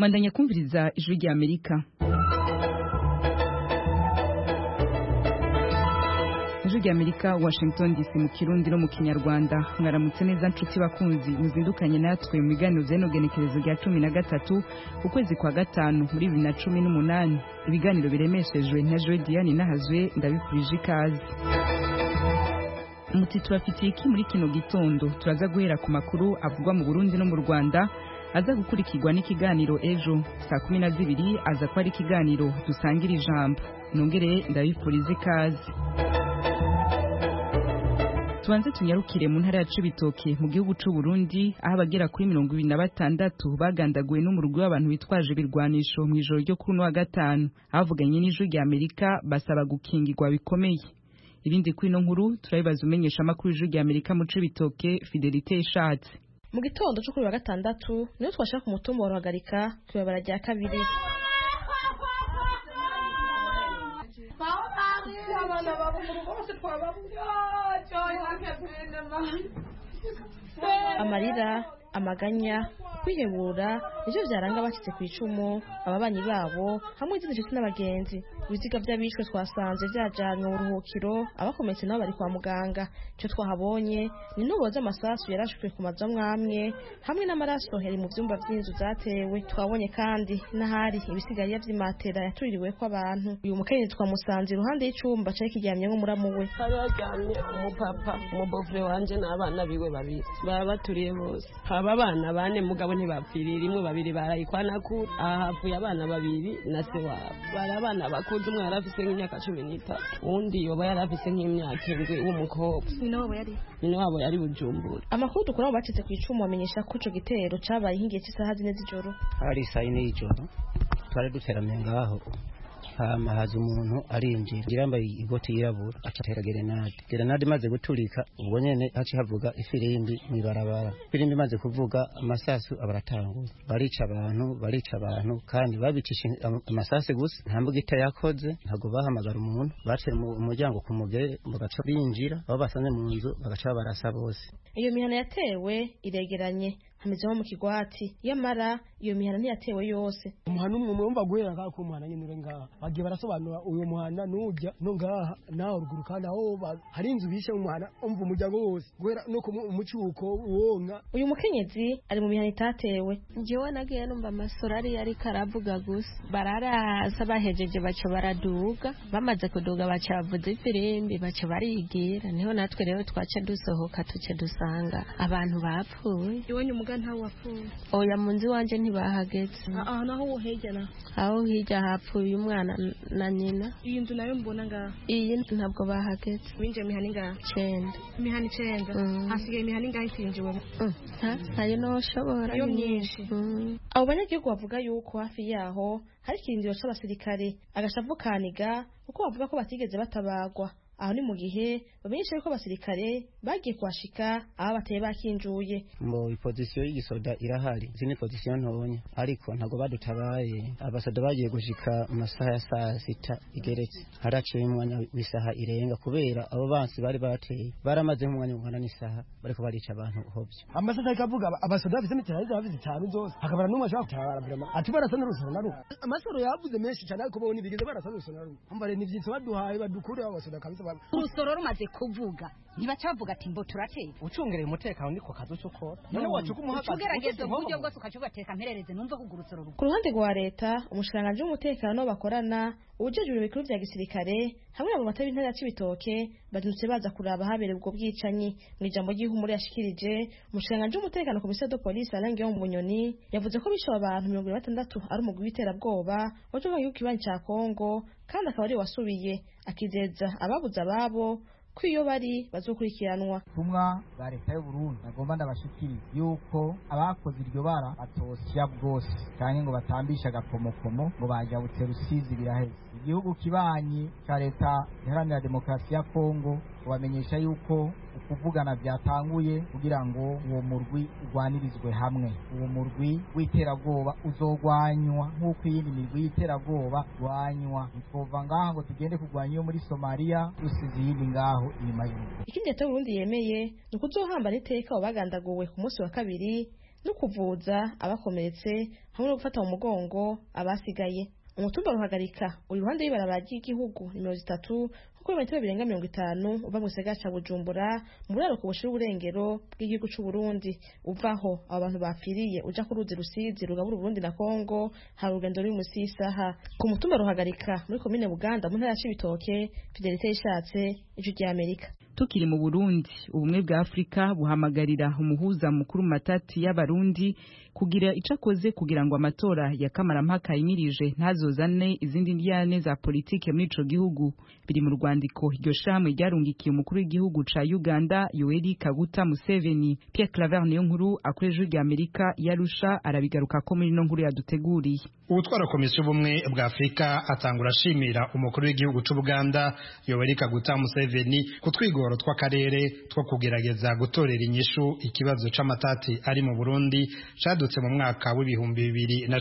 Mandanya kumviriza ijwi rya Amerika. Ijwi rya Amerika, Washington DC, mu Kirundi no mu Kinyarwanda. Mwaramutse neza nshuti bakunzi, muzindukanye natwe mu biganiro vy'enogenekerezo rya 13 ukwezi kwa gatanu muri 2018. Ibiganiro biremeshejwe na Joy Diane Nahazwe, ndabifurije ikaze. Muti turafitiye iki muri kino gitondo? Turaza guhera ku makuru avugwa mu Burundi no mu Rwanda, aza gukurikirwa n'ikiganiro ejo saa 12 aza kwari ikiganiro dusangira ijambo. Nongere ndabifurize ikaze. Tubanze tunyarukire mu ntara ya Cibitoke mu gihugu c'u Burundi, aho abagera kuri 26 bagandaguwe n'umurwi w'abantu bitwaje ibirwanisho mu ijoro ryo kuri wa gatanu. Abavuganye n'ijwi rya Amerika basaba gukingirwa bikomeye. Ibindi kuri no nkuru turabibaza umenyesha makuru y'ijwi rya Amerika mu Cibitoke Fidelite Ishatse. Mu gitondo cyo kuri wa gatandatu niyo twashaka umutumba warahagarika kwibabara rya kabiri. Amarira, amaganya, kwihebura nivyo vyaranga abacitse ku icumu, ababanyi babo hamwe n'izindi n'abagenzi. Ibiziga by'abishwe twasanze vyajanywe mu ruhukiro, abakometse nabo bari kwa muganga. Cyo twahabonye ni ntubo z'amasasu yarashwe ku mazu amwe hamwe n'amaraso heri mu vyumba vy'inzu zatewe. Twabonye kandi n'ahari ibisigariya vy'imatera yatuririwe ko abantu. Uyu mukenyezi twamusanze iruhande y'icumba cari kiryamye nko muramu we. Harajyamye umupapa, umubofre wanje n'abana biwe babiri baturiye bose. Aba bana bane mugabo ntibapfiriye, rimwe babiri barayikwana ku ahavuye abana babiri na se wabo. Bara abana bakuze, umwe yarafise nk'imyaka 13, undi yoba yarafise nk'imyaka 7 w'umukobwa. Nyina wabo yari Bujumbura. Amakuru dukora mu bacitse ku icumu amenyesha ko ico gitero cabaye hingiye cy'isaha 4 z'ijoro. Hari saa 4 y'ijoro twari duteramiye ngaho, haza umuntu arinjira yambaye igoti yirabura acatera gerenade maze guturika. Ubwo nyene haci havuga ifirimbi mwibarabara. Ifirimbi maze kuvuga amasasu abaratanguye, barica abantu kandi babicisha amasasu gusa, nta mbugita yakoze, ntago bahamagara umuntu. Bacira mu muryango ku mugere bagaca binjira, abo basanze mu nzu bagaca barasa bose. Iyo mihana yatewe iregeranye hameze mu kigwati, yamara iyo mihana ntiyatewe yose. Umuhana umwe mumva guhera ka ku muhana nyine ngaha bagiye barasobanura uyu muhana nujya no ngaha naho ruguru kandi aho hari inzu bishe mu muhana umva umuryango wose guhera no ku mucuko wonka. Uyu mukenyezi ari mu mihana itatewe. Njewe nagiye numva amasura ari karavuga gusa, bararasa bahejeje baca baraduga, bamaze kuduga baca bavuza ifirimbi baca barigira. Niho natwe rero twaca dusohoka tuce dusanga abantu bapfuye. Iwanyu muga ntawe wapfuye? Oya, munzi wanje ntibahageze. Naho wohejana? Aho hirya hapfuye umwana na nyina. Iyi nzu nayo mbona ngaha? Iyi ntabwo bahageze. Winje mihana ngaha? 9. Mihana 9. Hasigaye mihana ngaha isinjiwe. Ntayo no shobora. Yo myinshi. Abo banyagihugu bavuga yuko hafi yaho hari ikirindiro c'abasirikare, agashavukaniga uko bavuga ko batigeze batabagwa. Aho ni mu gihe bamenyesha yuko abasirikare bagiye kwashika aho bateye bakinjuye. Mu position y'igisoda irahari, zini position ntonya, ariko ntago badutabaye. Abasoda bagiye gushika mu masaha ya saa 6 igeretse, haraciye umwanya w'isaha irenga kubera abo bansi bari bateye baramaze umwanya ungana n'isaha bariko barica abantu hovyo. Amasaka ikavuga abasoda bafise mitera zabizi cyane zose, hakabara n'umwe ashaka kutabara vraiment ati barasana rusana naru. Amasoro yavuze menshi cyane ariko bo nibigeze barasana rusana naru. Ambare nivyitso baduhaye badukure abasoda kabisa. Urusoro rumaze kuvuga ntibacavuga ati mbo turateye. Ucungereye umutekano niko kazo cyo none wacu kumuhagaze ugerageza uburyo bwose ukacubateka mperereze numva ko urusoro ku ruhande rwa leta. Umushikiranganje w'umutekano bakorana ubujejwe ibikuru vya gisirikare hamwe mu batari intara ya Cibitoke badutse baza kuraba habere ubwo bwicanyi. Mu ijambo ry'ihumure yashikirije umushikiranganje w'umutekano ku bise de police Alange mu Bunyoni yavuze ko bishe abantu 26 ari umugwi w'iterabwoba waje mu gihugu kibanyi ca Kongo, kandi akaba ari wasubiye akizeza ababuze ababo ko iyo bari bazokurikiranwa. Tumwa ba leta y'u Burundi agomba ndabashikiri yuko abakoze iryo bara batosya bwose cyane ngo batambisha agakomokomo ngo bajya buterusizi biraheze. Igihugu kibanyi ca leta iharanira demokarasi ya Kongo bamenyesha yuko ukuvugana byatanguye kugira ngo uwo murwi urwanirizwe hamwe. Uwo murwi w'iterabwoba uzogwanywa nk'uko iyindi mirwi y'iterabwoba rwanywa. Twova ngaha ngo tugende kurwanya iyo muri Somalia dusize iyindi ngaho inyuma y'urugo. Ikindi leta y'u Burundi yemeye ni ukuzohamba n'iteka abagandaguwe ku munsi wa kabiri no kuvuza abakomeretse hamwe no gufata mu mugongo abasigaye. Umutumba Ruhagarika uri iruhande y'ibarabara ry'igihugu nimero 3 kuko metero birenga 50 uva mu gisagara ca Bujumbura mu buraruko bushira uburengero bw'igihugu c'u Burundi. Uvaho abantu bapfiriye uja ku ruzi Rusizi rugabura Burundi na Kongo hari urugendo ruri musi y'isaha. Ku mutumba Ruhagarika muri komine Buganda mu ntara ya Cibitoke, Fidelite Ishatse, Ijwi ry'Amerika. Tukiri mu Burundi, ubumwe bwa Afrika buhamagarira umuhuza mukuru matati y'abarundi kugira icakoze kugira ngo amatora ya kamarampaka yimirije ntazozane izindi ndiyane za politike muri ico gihugu. Biri mu rwandiko iryo shamwe ryarungikiye umukuru w'igihugu ca Uganda Yoweri Kaguta Museveni. Pierre Claver Niyonkuru akoresha Ijwi Amerika yarusha arabigaruka ko muri no nkuru yaduteguriye. Ubutwara komisiyo bumwe bwa Afrika atangura ashimira umukuru w'igihugu c'u Buganda Yoweri Kaguta Museveni kutwigoro tw'akarere two kugerageza gutorera inyishu ikibazo c'amatati ari mu Burundi cadutse mu mwaka w'ibihumbi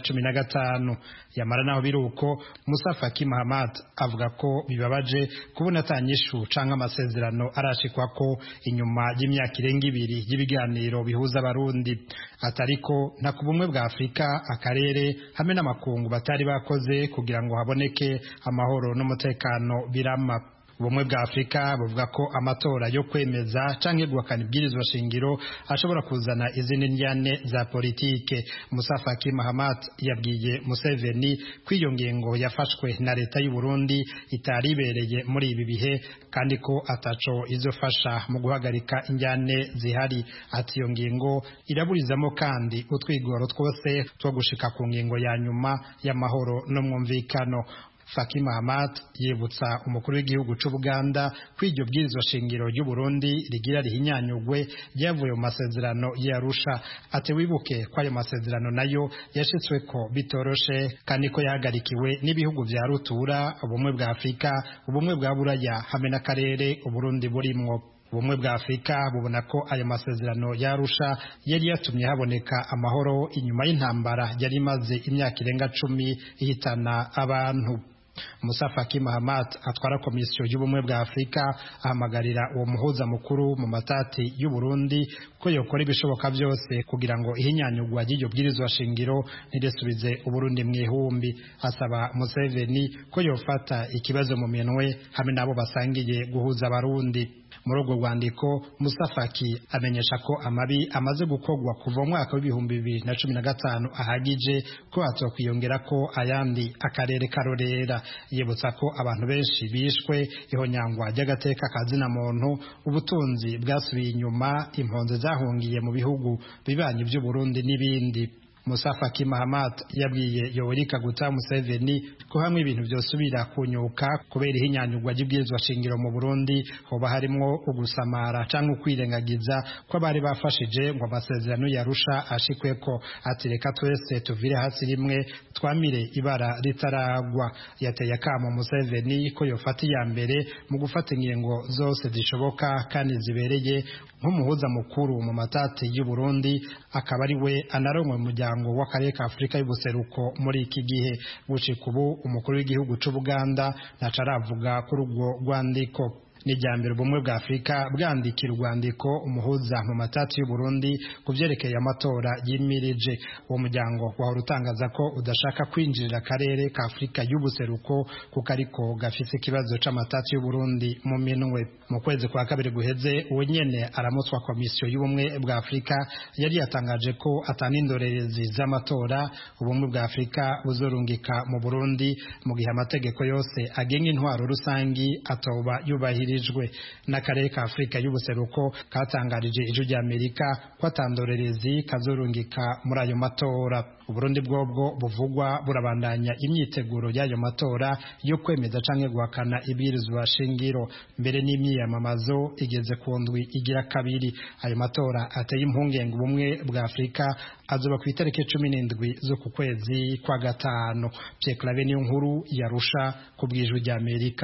2015. Yamara naho biruko Musa Faki Mahamat avuga ko bibabaje kubona atanyishu canke amasezerano arashikwako inyuma y'imyaka irenga 2 y'ibiganiro bihuza abarundi. Atariko nta kubumwe bwa Afrika akarere hamwe n'amakungu batari bakoze kugira ngo haboneke amahoro n'umutekano birama. Ubumwe bwa Afrika buvuga ko amatora yo kwemeza canke guhakana ibwirizwa shingiro ashobora kuzana izindi njyane za politike. Musa Faki Mahamat yabwiye Museveni ko iyo ngingo yafashwe na leta y'u Burundi itaribereye muri ibi bihe kandi ko ataco izofasha mu guhagarika injyane zihari. Ati iyo ngingo iraburizamo kandi utwigoro twose two gushika ku ngingo ya nyuma y'amahoro no mwumvikano. Faki Mahamat yibutsa umukuru w'igihugu c'u Buganda ko iryo bwirizwa shingiro ry'u Burundi rigira rihinyanyugwe ryavuye mu masezerano y'Arusha. Ati wibuke ko ayo masezerano nayo yashitsweko bitoroshe kandi ko yahagarikiwe n'ibihugu vya rutura, ubumwe bwa Afrika, ubumwe bwa Buraya hamwe n'akarere Uburundi burimwo. Ubumwe bwa Afrika bubona ko ayo masezerano y'Arusha yari yatumye haboneka amahoro inyuma y'intambara yari imaze imyaka irenga 10 ihitana abantu. Musa Faki Mahamat atwara komisiyo y'ubumwe bwa Afrika ahamagarira uwo muhuza mukuru mu matati y'u Burundi ko yokora ibishoboka byose kugira ngo ihinyanyugwa ry'iryo bwirizwa shingiro ntiresubize Uburundi mu ihumbi. Asaba Museveni ko yofata ikibazo mu minwe hamwe nabo basangiye guhuza abarundi. Muri urwo rwandiko Musa Faki amenyesha ko amabi amaze gukogwa kuva mu mwaka w'ibihumbi 2015 ahagije ko atokwiyongera ko ayandi akarere karorera. Yibutsa ko abantu benshi bishwe, ihonyangwa ry'agateka kazina muntu, ubutunzi bwasubiye inyuma, impunzi zahungiye mu bihugu bibanye by'u Burundi n'ibindi. Musa Faki Mahamat yabwiye Yoweri Kaguta Museveni ko hamwe ibintu byosubira kunyuka kubera ihinyanyugwa ry'ibwirizwa shingiro mu Burundi hoba harimwo ugusamara canke ukwirengagiza ko bari bafashije ngo amasezerano y'Arusha ashikweko. Ati reka twese tuvire hasi rimwe twamire ibara ritaragwa. Yateye akamo Museveni ko yofata iya mbere mu gufata ingingo zose zishoboka kandi zibereye nk'umuhuza mukuru mu matati y'u Burundi, akaba ari we anaronwe mu muryango w'akarere ka Afrika y'ubuseruko muri iki gihe. Gushika ubu umukuru w'igihugu c'u Buganda ntaco aravuga kuri urwo rwandiko. Nijambere ubumwe bwa Afrika bwandikira urwandiko umuhuza mu matati y'u Burundi kuvyerekeye amatora yimirije. Uwo muryango wahora utangaza ko udashaka kwinjirira akarere ka Afrika y'ubuseruko kuko ariko gafise ikibazo c'amatati y'u Burundi mu minwe. Mu kwezi kwa kabiri guheze uwo nyene aramutswa komisiyo y'ubumwe bwa Afrika yari yatangaje ko atanindorerezi z'amatora ubumwe bwa Afrika buzorungika mu Burundi mu gihe amategeko yose agenga intwaro rusangi atoba yubahiriza. N'akarere ka Afrika y'ubuseruko katangarije Ijwi ry'Amerika ko atandorerezi kazorungika muri ayo matora. Uburundi bwobwo buvugwa burabandanya imyiteguro y'ayo matora yo kwemeza canke guhakana ibwirizwa shingiro. Mbere n'imyiyamamazo igeze ku ndwi igira kabiri. Ayo matora ateye impungenge ubumwe bwa Afrika azoba ku itariki 17 zo ku kwezi kwa gatanu. Pierre Claver Niyonkuru yarusha ku bw'Ijwi ry'Amerika.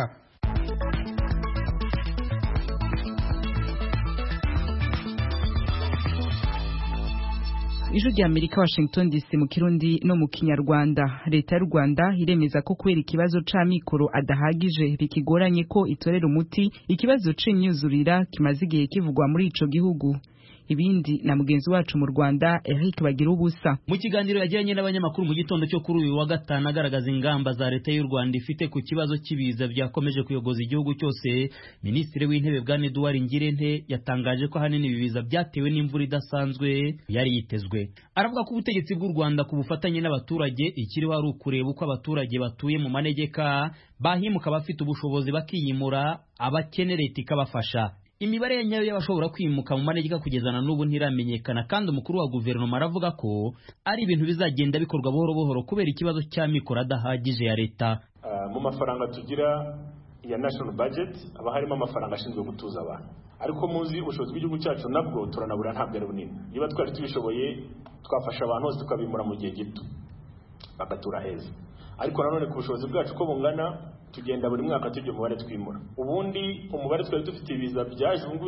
Ijwi ry'Amerika, Washington DC mu Kirundi no mu Kinyarwanda. Leta y'u Rwanda iremeza ko kubera ikibazo c'amikoro adahagije bikigoranye ko itorera umuti ikibazo c'imyuzurira kimaze igihe kivugwa muri ico gihugu. ibindi na mugenzi wacu mu Rwanda Eric Bagirubusa. Mu kiganiro yagiranye n'abanyamakuru mu gitondo cyo kuri uyu wa gatanu agaragaza ingamba za leta y'u Rwanda ifite ku kibazo cy'ibiza byakomeje kuyogoza igihugu cyose, Minisitiri w'Intebe Bwana Edouard Ngirente yatangaje ko hanini ibiza byatewe n'imvura idasanzwe yari yitezwe. Aravuga ko ubutegetsi bw'u Rwanda ku bufatanye n'abaturage ikiriho ari ukureba uko abaturage batuye mu manegeka bahimuka bafite ubushobozi bakiyimura, abakene leta ikabafasha. Imibare ya nyayo y'abashobora kwimuka mu manegeka kugezana n'ubu ntiramenyekana, kandi umukuru wa guverinoma aravuga ko ari ibintu bizagenda bikorwa buhoro buhoro kubera ikibazo cya mikoro adahagije ya leta. Mu mafaranga tugira ya national budget aba harimo amafaranga ashinzwe gutuza abantu, ariko muzi ubushobozi bw'igihugu cyacu nabwo turanabura, ntabwo ari bunini. Niba twari tubishoboye twafasha abantu bose tukabimura mu gihe gito bagatura heza, ariko nanone ku bushobozi bwacu ko bungana tugenda buri mwaka tujya umubare twimura. Ubundi umubare twari dufite ibiza byaje ubungu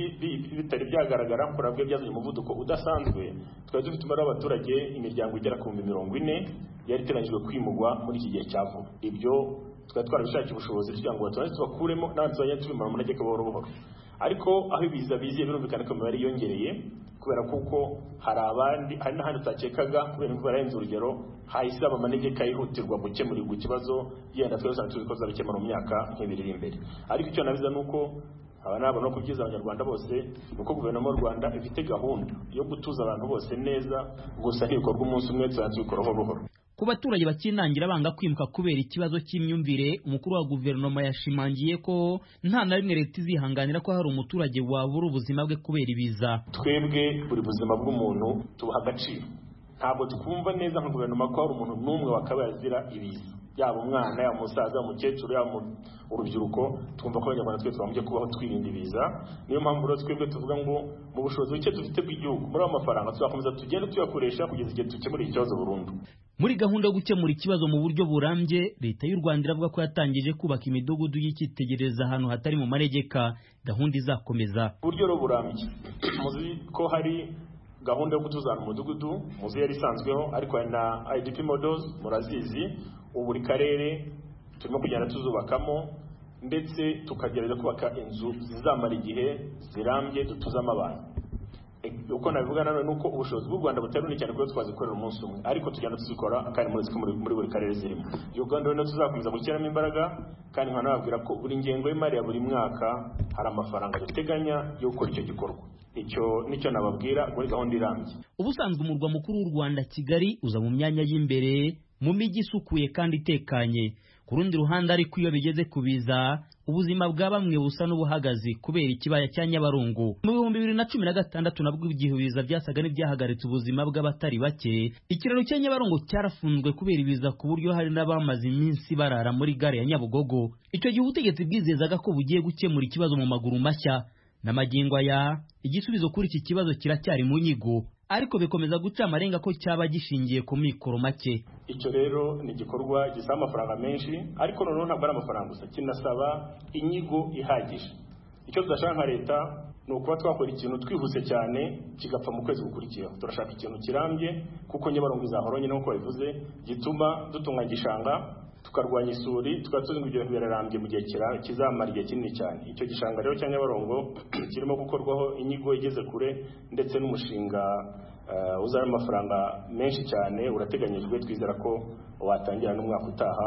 bitari byagaragara kurabwe byazanye umuvuduko udasanzwe. Twari dufite umubare w'abaturage imiryango igera ku 40,000 yari iteranyijwe kwimurwa muri iki gihe cya vuba. Ibyo twari twarabishakiye ubushobozi kugira ngo abaturage tubakuremo n'abandi tuzajya tubimura mu manegeka buhoro buhoro, ariko aho ibiza biziye birumvikana ko imibare yiyongereye kubera kuko hari n'ahandi utakekaga kubera imvura yarenze urugero hahise aba manegeka yihutirwa gukemurirwa ikibazo yenda twese tuzi ko zabikemura mu myaka nk'ibiri imbere. Ariko icyo nabiza nuko no kubyiza abanyarwanda bose nuko guverinoma y'u Rwanda ifite gahunda yo gutuza abantu bose neza, gusa ntibikorwa umunsi umwe, tuzabikora buhoro buhoro. Ku baturage bakinangira banga kwimuka kubera ikibazo cy'imyumvire, umukuru wa guverinoma yashimangiye ko nta na rimwe leta izihanganira ko hari umuturage wabura ubuzima bwe kubera ibiza. Twebwe buri buzima bw'umuntu tubuha agaciro, ntabwo tukumva neza nka guverinoma ko hari umuntu n'umwe wakabaye azira ibiza, yaba umwana, yaba umusaza, umukecuru, yaba urubyiruko. Twumva ko abanyarwanda twe twagombye kubaho twirinda ibiza. Niyo mpamvu rero twebwe tuvuga ngo mu bushobozi buke dufite bw'igihugu muri aya mafaranga tuzakomeza tugende tuyakoresha kugeza igihe dukemura ikibazo burundu. Muri gahunda yo gukemura ikibazo mu buryo burambye, leta y'u Rwanda iravuga ko yatangije kubaka imidugudu y'icyitegereza ahantu hatari mu manegeka. Gahunda izakomeza uburyo rero burambye. Muzi ko hari gahunda yo gutuzana umudugudu, muzi yari isanzweho, ariko hari na IDP models murazizi. Ubu buri karere turimo kugenda tuzubakamo, ndetse tukagerageza kubaka inzu zizamara igihe zirambye dutuzamo abantu. Uko nabivuga nanone nuko ubushobozi bw'u Rwanda butari bunini cyane kuko twazikorera umunsi umwe, ariko tugenda tuzikora kandi muri buri karere zirimo. Iyo gahunda rero tuzakomeza gushyiramo imbaraga, kandi nkanababwira ko buri ngengo y'imari ya buri mwaka hari amafaranga duteganya yo gukora icyo gikorwa. Nicyo nababwira muri gahunda irambye. Ubusanzwe umurwa mukuru w'u Rwanda Kigali uza mu myanya y'imbere mu mijyi isukuye kandi itekanye. Ku rundi ruhande ariko iyo bigeze kubiza, ubuzima bwa bamwe busa n'ubuhagazi kubera ikibaya cya Nyabarongo. Mu 2016 nabwo igihe ibiza byasaga n'ibyahagaritse ubuzima bw'abatari bake, ikiraro cya Nyabarongo cyarafunzwe kubera ibiza ku buryo hari n'abamaze iminsi barara muri gare ya Nyabugogo. Icyo gihe ubutegetsi bwizezaga ko bugiye gukemura ikibazo mu maguru mashya. N'amagingo aya igisubizo kuri iki kibazo kiracyari mu nyigo, ariko bikomeza guca amarenga ko cyaba gishingiye ku mikoro make. Icyo rero ni igikorwa gisaba amafaranga menshi, ariko noneho ntabwo ari amafaranga gusa, kinasaba inyigo ihagije. Icyo tudashaka nka leta ni ukuba twakora ikintu twihuse cyane kigapfa mu kwezi gukurikiyeho. Turashaka ikintu kirambye, kuko Nyabarongo izahora nyine nk'uko bivuze, gituma dutunganya igishanga, tukarwanya isuri, tukaba tuzi ngo ibyo bintu birarambye mu gihe kizamara igihe kinini cyane. Icyo gishanga rero cya Nyabarongo kirimo gukorwaho inyigo igeze kure, ndetse n'umushinga uzana amafaranga menshi cyane urateganyijwe. Twizera ko watangira n'umwaka utaha,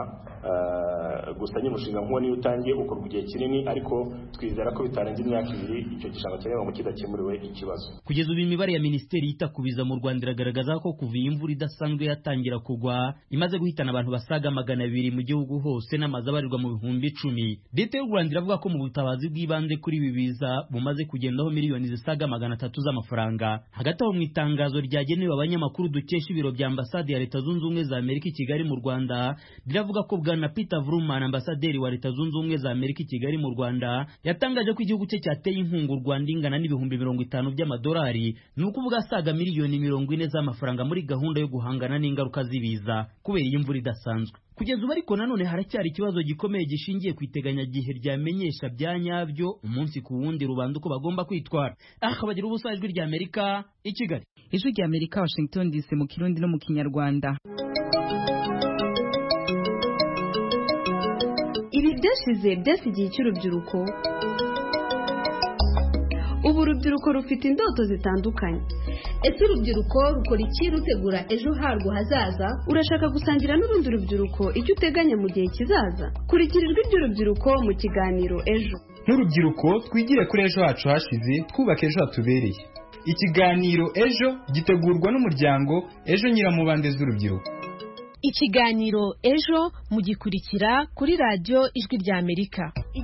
gusa nyine umushinga nk'uwo niyo utangiye ukorwa igihe kinini, ariko twizera ko bitarenze imyaka 2 icyo gishanga cya Nyabarongo kidakemuriwe ikibazo. Kugeza ubu imibare ya Minisiteri yita ku biza mu Rwanda iragaragaza ko kuva iyi imvura idasanzwe yatangira kugwa imaze guhitana abantu basaga 200 mu gihugu hose n'amazu abarirwa mu bihumbi 10. Leta y'u Rwanda iravuga ko mu butabazi bw'ibanze kuri ibi biza bumaze kugendaho miliyoni zisaga 300 z'amafaranga. Hagati aho mu itangazo ryagenewe abanyamakuru dukesha ibiro bya ambasade ya Leta Zunze Ubumwe za Amerika i Kigali mu Rwanda, biravuga ko Bwana Peter Vrooman, ambasaderi wa Leta Zunze Ubumwe za Amerika i Kigali mu Rwanda, yatangaje ko igihugu cye cyateye inkunga u Rwanda ingana n'ibihumbi 50 by'amadolari, ni ukuvuga asaga miliyoni 40 z'amafaranga muri gahunda yo guhangana n'ingaruka z'ibiza kubera iyi mvura idasanzwe. Kugeza ubu ariko nanone haracyari ikibazo gikomeye gishingiye ku iteganyagihe ryamenyesha bya nyabyo umunsi ku wundi rubanda uko bagomba kwitwara. Akabagira ubusa ijwi rya Amerika i Kigali. Ijwi rya Amerika Washington DC mu Kirundi no mu Kinyarwanda. Ibi byashize byasigiye cy'urubyiruko. ubu urubyiruko rufite indoto zitandukanye. Ese urubyiruko rukora iki rutegura ejo harwo hazaza? Urashaka gusangira n'urundi rubyiruko icyo uteganya mu gihe kizaza? Kurikira ijwi ry'urubyiruko mu kiganiro ejo. Nk'urubyiruko twigire kuri ejo hacu hashize twubaka ejo hatubereye. Ikiganiro ejo gitegurwa n'umuryango Ejo Nyiramubande z'urubyiruko. Ikiganiro ejo mugikurikira kuri radio Ijwi rya Amerika.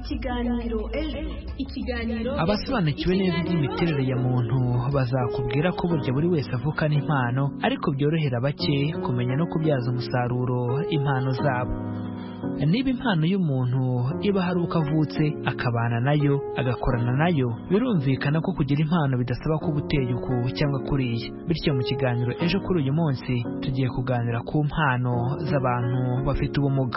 Ikiganiro abasobanukiwe neza iby'imiterere ya muntu bazakubwira ko burya buri wese avukana impano, ariko byorohera bake kumenya no kubyaza umusaruro impano zabo. Niba impano y'umuntu iba hari uko avutse akabana nayo agakorana nayo, birumvikana ko kugira impano bidasaba ko ubuteye uku cyangwa kuriya. Bityo mu kiganiro ejo kuri uyu munsi tugiye kuganira ku mpano z'abantu bafite ubumuga.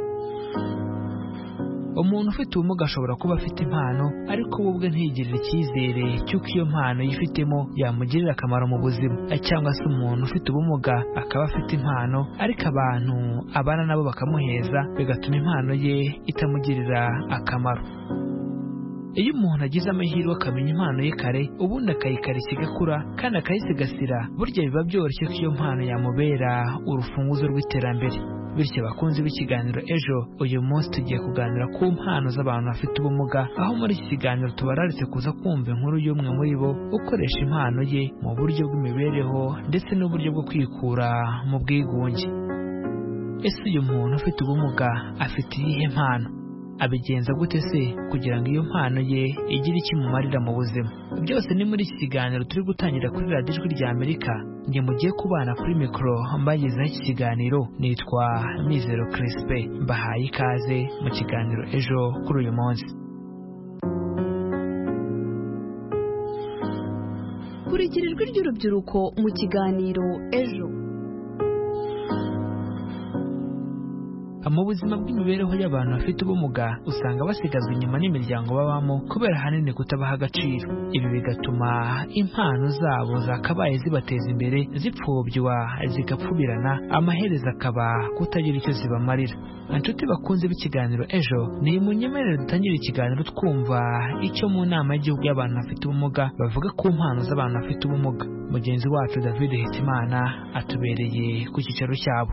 Umuntu ufite ubumuga ashobora kuba afite impano, ariko we ubwe ntiyigirire icyizere cy'uko iyo mpano yifitemo yamugirira akamaro mu buzima. Cyangwa se umuntu ufite ubumuga akaba afite impano, ariko abantu abana nabo bakamuheza, bigatuma impano ye itamugirira akamaro. Iyo umuntu agize amahirwe akamenya impano ye kare, ubundi akayikarishya igakura kandi akayisigasira, burya biba byoroshye ko iyo mpano yamubera urufunguzo rw'iterambere. Bityo bakunzi b'ikiganiro ejo, uyu munsi tugiye kuganira ku mpano z'abantu bafite ubumuga, aho muri iki kiganiro tubararitse kuza kumva inkuru y'umwe muri bo ukoresha impano ye mu buryo bw'imibereho ndetse n'uburyo bwo kwikura mu bwigunge. Ese uyu muntu ufite ubumuga afite iyihe mpano? Abigenza gute se kugira ngo iyo mpano ye igire icyo imumarira mu buzima? Byose ni muri iki kiganiro turi gutangira kuri Radio Ijwi rya Amerika. Nge mugiye kubana kuri mikoro mbagezaho iki kiganiro, nitwa Mizero Crispe. Mbahaye ikaze mu kiganiro ejo kuri uyu munsi. Kurikira ijwi ry'urubyiruko mu kiganiro ejo. Mu buzima bw'imibereho y'abantu bafite ubumuga usanga basigazwa inyuma n'imiryango babamo kubera hanini kutabaha agaciro. Ibi bigatuma impano zabo zakabaye zibateza imbere zipfobya zigapfubirana, amaherezo akaba kutagira icyo zibamarira. Inshuti bakunze b'ikiganiro ejo, ni munyemerere dutangire ikiganiro twumva icyo mu nama y'igihugu y'abantu bafite ubumuga bavuga ku mpano z'abantu bafite ubumuga. Mugenzi wacu David Hitimana atubereye ku cyicaro cyabo.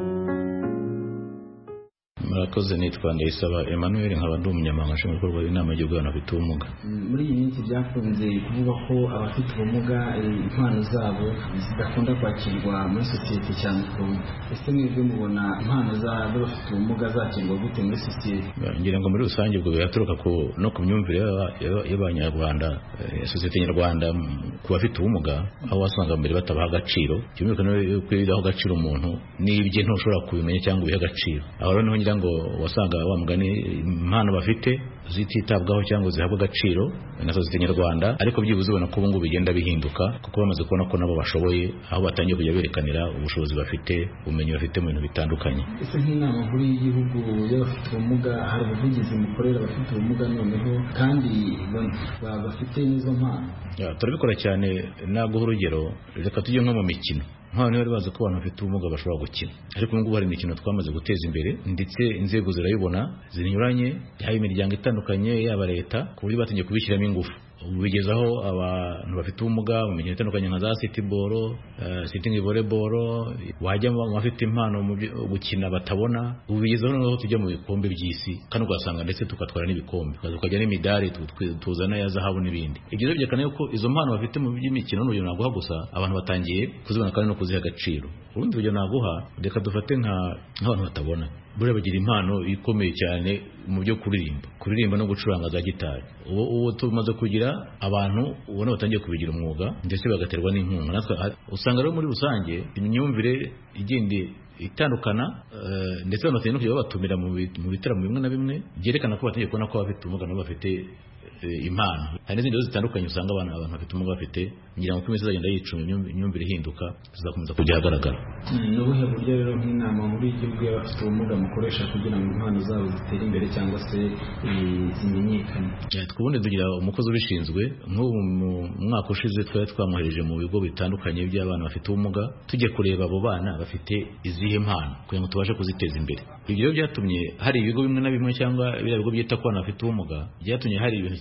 Murakoze, nitwa Ndayisaba Emmanuel, nkaba ndi umunyamabanga nshingwabikorwa w'inama y'igihugu y'abantu bafite ubumuga. Muri iyi minsi byakunze kuvuga ko abafite ubumuga impano zabo zidakunda kwakirwa muri sosiyete cyane kurundi. Ese mwebwe mubona impano z'abafite ubumuga zakirwa gute muri sosiyete? Ngira ngo muri rusange ubwo biraturuka no ku myumvire y'abanyarwanda, sosiyete nyarwanda ku bafite ubumuga, aho wasanga mbere batabaha agaciro. Cyumvikana ko idaho agaciro umuntu n'ibye ntushobora kubimenya cyangwa ubiha agaciro. Aho rero niho ngira ngo wasanga wa mugani impano bafite zititabwaho cyangwa zihabwa agaciro na sosiyete nyarwanda, ariko byibuze ubona ko ubu ngubu bigenda bihinduka kuko bamaze kubona ko nabo bashoboye, aho batangiye kujya berekanira ubushobozi bafite, ubumenyi bafite mu bintu bitandukanye. Ese nk'inama nkuru y'igihugu y'abafite ubumuga hari ubuvugizi mukorera abafite ubumuga noneho kandi bafite n'izo mpano? Turabikora cyane. Naguha urugero, reka tujye nko mu mikino. Nk'abantu bari bazi ko abantu bafite ubumuga bashobora gukina, ariko ubu ngubu hari imikino twamaze guteza imbere ndetse inzego zirayibona zinyuranye, yaba imiryango itandukanye yaba leta, ku buryo batangiye kubishyiramo ingufu. Ubu bigezaho abantu bafite ubumuga mu mikino itandukanye nka za sitiball, sitting volleyball, wajya mu bafite impano mu gukina batabona. Ubu bigezaho noneho tujya mu bikombe by'isi kandi ugasanga ndetse tukatwara n'ibikombe, tukajya n'imidari tuzana ya zahabu n'ibindi. Ibyo byerekana yuko izo mpano bafite mu by'imikino n'uburyo naguha gusa abantu batangiye kuzibona kandi no kuziha agaciro. Urundi buryo naguha, reka dufate nk'abantu batabona, buriya bagira impano ikomeye cyane mu byo kuririmba no gucuranga za gitari. Ubu tumaze kugira abantu ubona batangiye kubigira umwuga ndetse bagaterwa n'inkunga. Natwe usanga rero muri rusange imyumvire igende itandukana, ndetse banatangiye no kujya babatumira mu bitaramo bimwe na bimwe byerekana ko batangiye kubona ko abafite ubumuga nabo bafite impano. Hari n'izindi zitandukanye usanga abantu bafite ubumuga bafite. Ngira ngo iminsi izagenda yicuma imyumvire ihinduka, zizakomeza kujya ahagaragara. Ni ubuhe buryo rero nk'inama nkuru y'igihugu y'abafite ubumuga mukoresha kugira ngo impano zabo zitere imbere cyangwa se zimenyekane? Twubundi tugira umukozi ubishinzwe. Nk'ubu mu mwaka ushize twari twamwohereje mu bigo bitandukanye by'abana bafite ubumuga, tujye kureba abo bana bafite izihe mpano kugira ngo tubashe kuziteza imbere. Ibyo rero byatumye hari ibigo bimwe na bimwe cyangwa biriya bigo byita ku bana bafite ubumuga, byatumye hari ibintu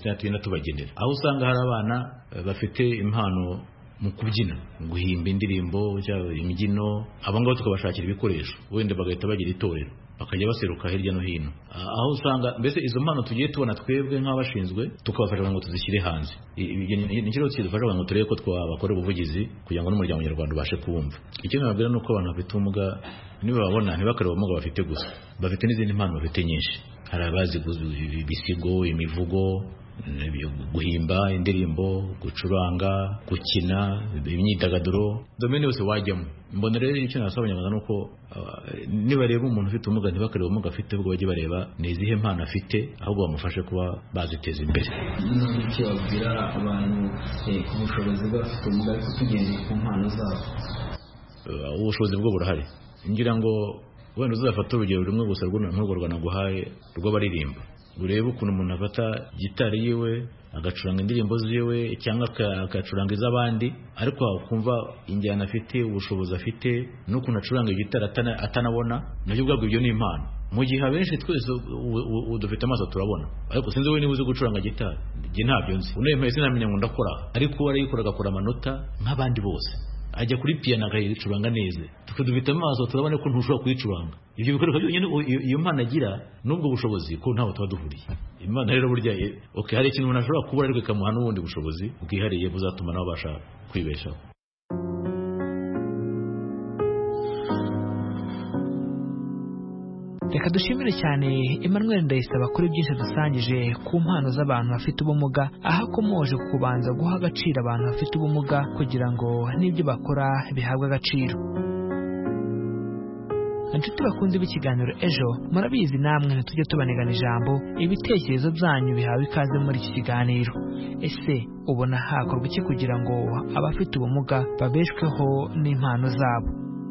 n'igitsina tugenda tubagenera, aho usanga hari abana bafite impano mu kubyina, guhimba indirimbo cyangwa imbyino, abo ngabo tukabashakira ibikoresho, wenda bagahita bagira itorero bakajya baseruka hirya no hino, aho usanga mbese izo mpano tugiye tubona twebwe nk'abashinzwe tukabafasha ngo tuzishyire hanze. Ni cyo kidufasha ngo turebe ko twabakora ubuvugizi kugira ngo n'umuryango nyarwanda ubashe kubumva. Icyo nababwira ni uko abantu bafite ubumuga niba babona ntibakare ubumuga bafite gusa, bafite n'izindi mpano bafite nyinshi. Hari abazi ibisigo, imivugo, guhimba indirimbo, gucuranga, gukina, imyidagaduro, domene yose wajyamo. Mbona rero icyo nasaba Abanyarwanda nuko nibareba umuntu ufite ubumuga ntibakareba ubumuga afite, ahubwo bajye bareba ni izihe mpano afite, ahubwo bamufashe kuba baziteza imbere. Icyo babwira abantu ku bushobozi bw'abafite ubumuga ariko tugendeye ku mpano zabo. Ubushobozi bwo burahari, ngira ngo wenda uzafata urugero rumwe gusa nk'urwo rwanaguhaye rw'abaririmba, urebe ukuntu umuntu afata gitari yiwe agacuranga indirimbo ziwe cyangwa agacuranga iz'abandi, ariko ukumva injyana afite, ubushobozi afite, n'ukuntu acuranga gitari atanabona, nabyo ubwabwo ibyo ni impano. Mu gihe abenshi twese dufite amaso turabona, ariko sinzi we niba uzi gucuranga gitari, njye ntabyo nzi, unayemeye sinamenya ngo ndakora, ariko arayikora agakora amanota nk'abandi bose, ajya kuri piano akayicuranga neza, dufite amaso turabona ko ntushobora kuyicuranga. Ibyo bikoresho byonyine iyo mpano agira n'ubwo bushobozi ko ntaho tuba duhuriye. Imana rero burya hari ikintu umuntu ashobora kubura ariko ikamuha n'ubundi bushobozi bwihariye buzatuma nawe abasha kwibeshaho. Reka dushimire cyane Emmanuel Ndayisaba kuri byinshi dusangije ku mpano z'abantu bafite ubumuga, aho akomoje kubanza guha agaciro abantu bafite ubumuga kugira ngo n'ibyo bakora bihabwe agaciro. Inshuti bakunze b'ikiganiro Ejo, murabizi namwe ntitujye tubanigana ijambo, ibitekerezo byanyu bihawe ikaze muri iki kiganiro. Ese ubona hakorwa iki kugira ngo abafite ubumuga babeshweho n'impano zabo?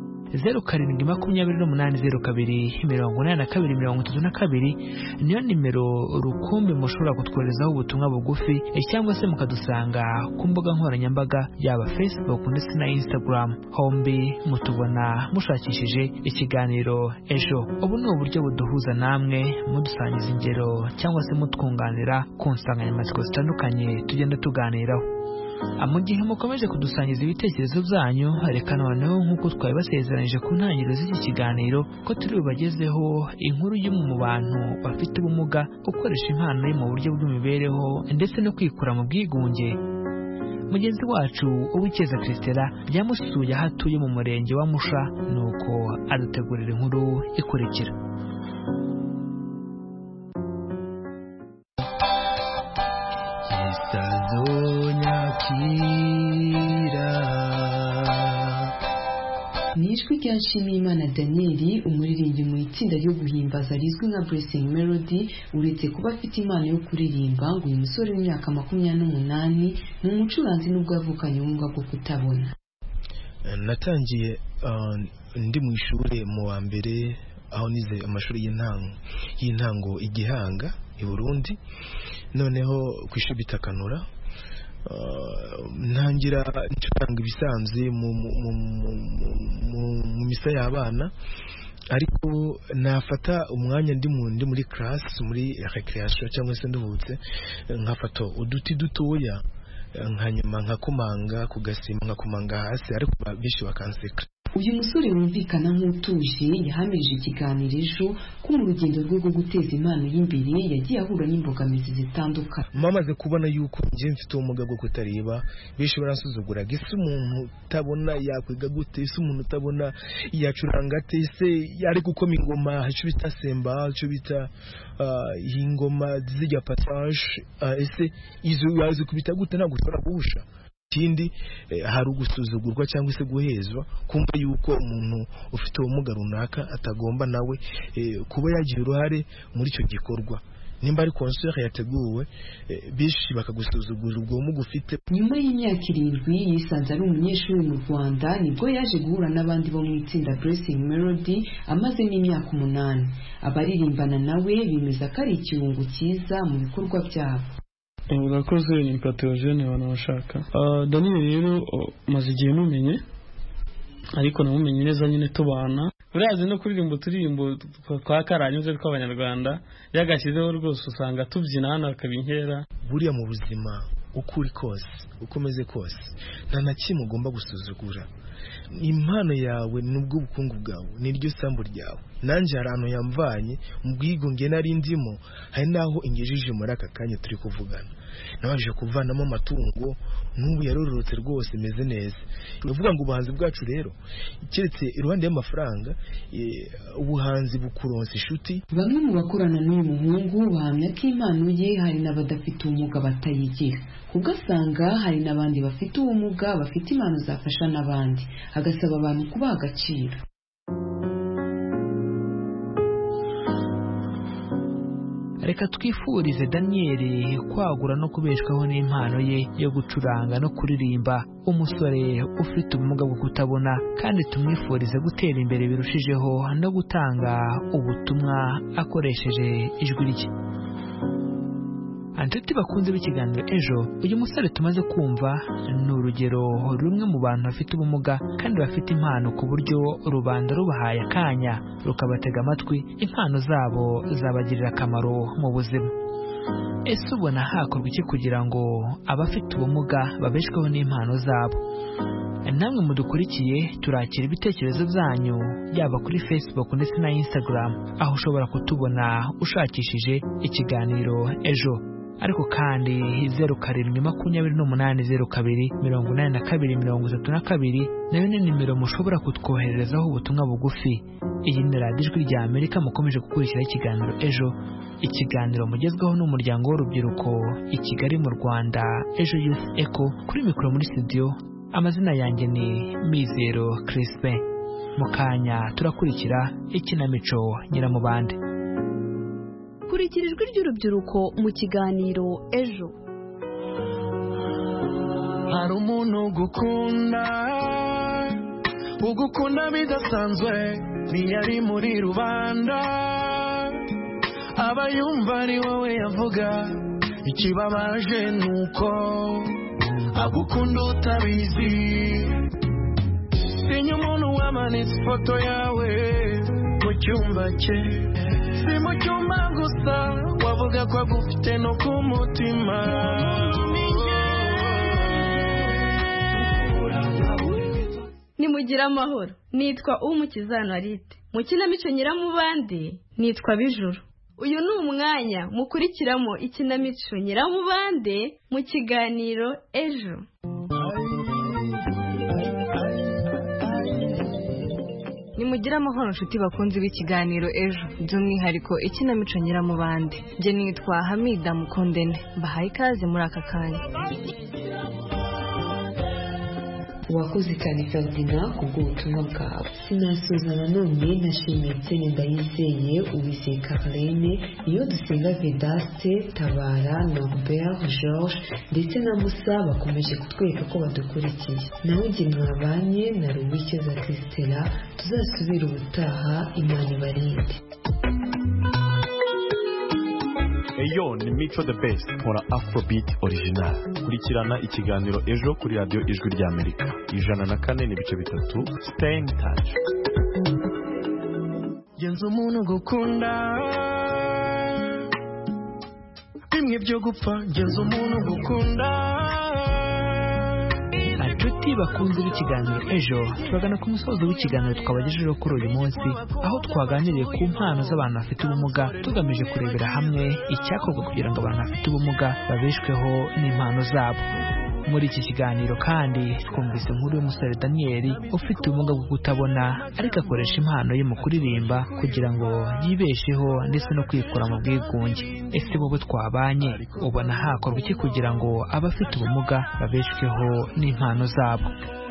0728024232 niyo nimero rukumbi mushobora kutwoherezaho ubutumwa bugufi, cyangwa se mukadusanga ku mbuga nkoranyambaga yaba Facebook ndetse na Instagram, hombi mutubona mushakishije ikiganiro Ejo. Ubu ni uburyo buduhuza namwe, mudusangiza ingero cyangwa se mutwunganira ku nsanganyamatsiko zitandukanye tugenda tuganiraho. Mu gihe mukomeje kudusangiza ibitekerezo byanyu, reka noneho nk'uko twabibasezeranije ku ntangiriro z'iki kiganiro ko turi bubagezeho inkuru y'umwe mu bantu bafite ubumuga ukoresha impano ye mu buryo bw'imibereho ndetse no kwikura mu bwigunge. Mugenzi wacu Uwikeza Christella byamusuye aho atuye mu murenge wa Musha, nuko adutegurira inkuru ikurikira. Ni ijwi rya Nshimiyimana Daniel, umuririmbyi mu itsinda ryo guhimbaza rizwi nka Blessing Melody. Uretse kuba afite impano yo kuririmba, ngo uyu musore w'imyaka 28 ni umucuranzi n'ubwo yavukanye ubumuga bwo kutabona. Natangiye ndi mu ishuri mu wa mbere, aho nize amashuri y'intango i Gihanga i Burundi, noneho ku ishuri bitakanura ntangira ncuranga ibisanzwe mu misa y'abana, ariko nafata umwanya ndi muri class, muri recreation cyangwa se ndubutse, nkafata uduti dutoya nkanyuma nkakomanga ku gasima, nkakomanga hasi, ariko bishi bakanseka. Uyu musore wumvikana nk'utuje yahamirije ikiganiro Ejo ko mu rugendo rwo guteza impano y'imbere yagiye ahura n'imbogamizi zitandukanye. Mamaze kubona yuko nje mfite ubumuga bwo kutareba, bishi baransuzugura, gise umuntu utabona yakwiga gute, ise umuntu utabona yacuranga ate, ise yari gukoma ingoma, icyo bita semba, icyo bita ingoma zijya passage, ise izo yazi kubita gute ntabwo ushobora guhusha. Ikindi hari ugusuzugurwa cyangwa se guhezwa, kumva yuko umuntu ufite ubumuga runaka atagomba nawe kuba yagira uruhare muri icyo gikorwa. Nimba ari concert yateguwe, bishi bakagusuzugura ubwo bumuga ufite. Nyuma y'imyaka 7 yisanze ari umunyeshuri mu Rwanda, nibwo yaje guhura n'abandi bo mu itsinda Blessing Melody amazemo imyaka 8. Abaririmbana nawe bimeza ko ari ikirungo cyiza mu bikorwa byabo. Urakoze, ni Patogene wanashaka. Daniel rero maze igihe mumenye, ariko namumenye neza nyine tubana, urazi no kuririmba uturirimbo twa karanyuze tw'abanyarwanda yagashyizeho rwose usanga tubyina hano akaba inkera. Buriya mu buzima uko uri kose uko umeze kose nta na kimwe ugomba gusuzugura. Impano yawe nubwo ubukungu bwawe niryo sambu ryawe. Nanje harano yamvanye mu bwigunge nari ndimo, hari naho ingejeje muri aka kanya turi kuvugana. Nabaje kuvanamo amatungo n'ubu yarororotse rwose meze neza. Uvuga ngo ubuhanzi bwacu rero kiretse iruhande y'amafaranga ubuhanzi bukuronsa inshuti. Bamwe mu bakorana n'uyu muhungu bahamya ko impano ye hari n'abadafite ubumuga batayigira, ugasanga hari n'abandi bafite ubumuga bafite impano zafasha n'abandi, agasaba abantu kubaha agaciro. Reka twifurize Daniel kwagura no kubeshwaho n'impano ye yo gucuranga no kuririmba, umusore ufite ubumuga bwo kutabona, kandi tumwifurize gutera imbere birushijeho no gutanga ubutumwa akoresheje ijwi rye. Anshuti bakunze b'ikiganiro ejo, uyu musore tumaze kumva ni urugero rumwe mu bantu bafite ubumuga kandi bafite impano ku buryo rubanda rubahaye akanya rukabatega amatwi, impano zabo zabagirira akamaro mu buzima. Ese ubona hakorwa iki kugira ngo abafite ubumuga babeshweho n'impano zabo? Namwe mudukurikiye turakira ibitekerezo byanyu yaba kuri Facebook ndetse na Instagram, aho ushobora kutubona ushakishije ikiganiro ejo. Ariko kandi 0728028232 nayo ni nimero mushobora kutwohererezaho ubutumwa bugufi. Iyi ni Radio Ijwi rya Amerika, mukomeje gukurikira ikiganiro ejo, ikiganiro mugezweho n'umuryango w'urubyiruko i Kigali mu Rwanda, Ejo Youth Echo. Kuri mikoro muri studio amazina yanjye ni Mizero Crispin. Mukanya turakurikira ikinamico Nyiramubande. Kurikira ijwi ry'urubyiruko mu kiganiro ejo. Hari umuntu ugukunda bidasanzwe, ntiyari muri rubanda, aba yumva ari wowe yavuga. Ikibabaje nuko agukunda utabizi. Sinya umuntu wamanitse ifoto yawe mu cyumba cye, si mu cyumba gusa, wavuga ko agufite no ku mutima. Nimugira amahoro. Nitwa Umukiza Narite. Mu kinamico Nyiramubande nitwa Bijuru. Uyu ni umwanya mukurikiramo ikinamico Nyiramubande mu kiganiro ejo. Nimugira amahoro nshuti bakunzi b'ikiganiro ejo, by'umwihariko ikinamico Nyiramubande. Nje nitwa Hamida Mukondene, mbahaye ikaze muri aka kanya. Wakoze cyane Ferdinand kubw'ubutumwa bwawe. Sinasoza nanone nashimiye Nsene Ndayizeye, Uwizeye Caroline, Niyodusenga Vedaste, Tabara, Norbert, George ndetse na Musa bakomeje kutwereka ko badukurikiye. Nawe njye mwabanye na Ruwikeza Christella, tuzasubira ubutaha, Imana ibarinde. Eyo ni Mico the Best, nkora Afrobeat original. Kurikirana ikiganiro ejo kuri Radio Ijwi rya Amerika 104.3. Stay in touch. Genza umuntu gukunda bimwe byo gupfa, genza umuntu gukunda. Inshuti bakunze b'ikiganiro ejo, turagana ku musozo w'ikiganiro twabagejejeho kuri uyu munsi, aho twaganiriye ku mpano z'abantu bafite ubumuga, tugamije kurebera hamwe icyakorwa kugira ngo abantu bafite ubumuga babeshweho n'impano zabo. Muri iki kiganiro kandi twumvise inkuru y'umusore Daniel ufite ubumuga bwo kutabona, ariko akoresha impano ye mu kuririmba kugira ngo yibesheho ndetse no kwikura mu bwigunge. Ese wowe twabanye ubona hakorwa iki kugira ngo abafite ubumuga babeshweho n'impano zabo?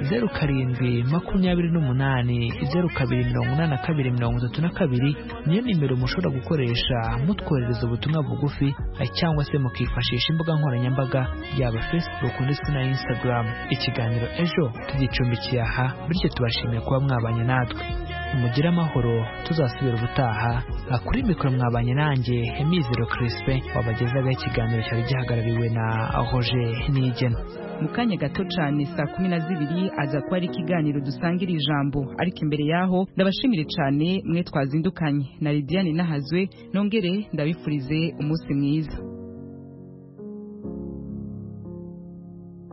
0728028232 niyo nimero mushobora gukoresha mutwoherereza ubutumwa bugufi, cyangwa se mukifashisha imbuga nkoranyambaga yaba Facebook ndetse na Instagram. Ikiganiro ejo tugicumbikiye aha, bityo tubashimiye kuba mwabanye natwe. mugire amahoro tuzasubira ubutaha. Kuri mikoro mwabanye nanjye Mizero Crispin wabagezaga ikiganiro cyari gihagarariwe na Roger Nigena. Mu kanya gato cyane saa 12 aza kuba ari ikiganiro dusangira ijambo, ariko imbere yaho ndabashimire cyane mwe twazindukanye na Lidiane Nahazwe, nongere ndabifurize umunsi mwiza.